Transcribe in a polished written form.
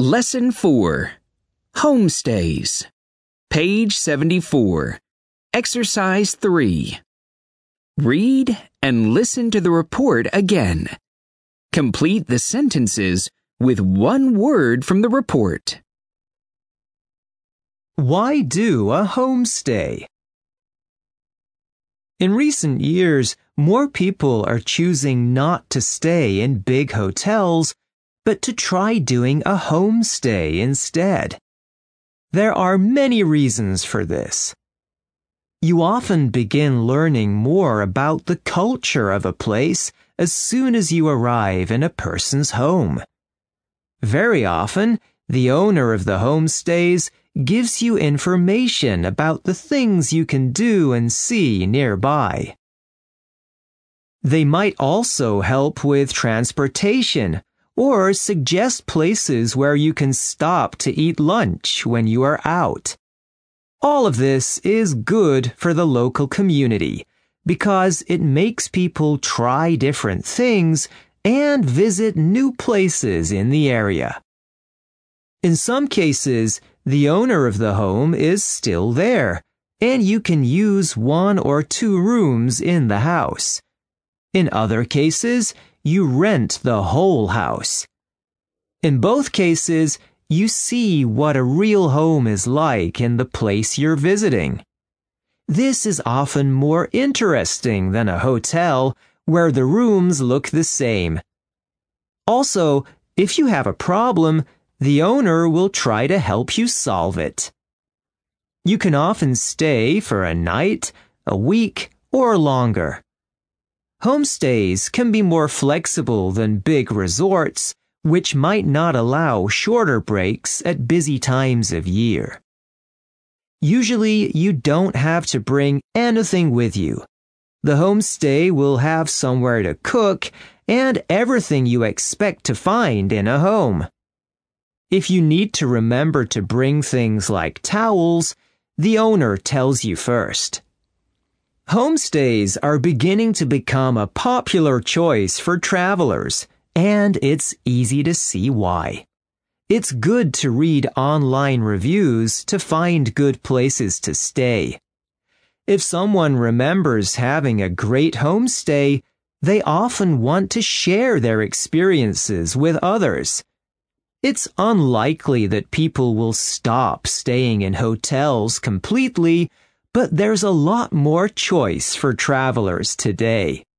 Lesson 4. Homestays. Page 74. Exercise 3. Read and listen to the report again. Complete the sentences with one word from the report. Why do a homestay? In recent years, more people are choosing not to stay in big hotels, but to try doing a homestay instead. There are many reasons for this. You often begin learning more about the culture of a place as soon as you arrive in a person's home. Very often, the owner of the homestays gives you information about the things you can do and see nearby. They might also help with transportation or suggest places where you can stop to eat lunch when you are out. All of this is good for the local community because it makes people try different things and visit new places in the area. In some cases, the owner of the home is still there, and you can use 1 or 2 rooms in the house. In other cases, you rent the whole house. In both cases, you see what a real home is like in the place you're visiting. This is often more interesting than a hotel where the rooms look the same. Also, if you have a problem, the owner will try to help you solve it. You can often stay for a night, a week, or longer. Homestays can be more flexible than big resorts, which might not allow shorter breaks at busy times of year. Usually, you don't have to bring anything with you. The homestay will have somewhere to cook and everything you expect to find in a home. If you need to remember to bring things like towels, the owner tells you first. Homestays are beginning to become a popular choice for travelers, and it's easy to see why. It's good to read online reviews to find good places to stay. If someone remembers having a great homestay, they often want to share their experiences with others. It's unlikely that people will stop staying in hotels completely, but there's a lot more choice for travelers today.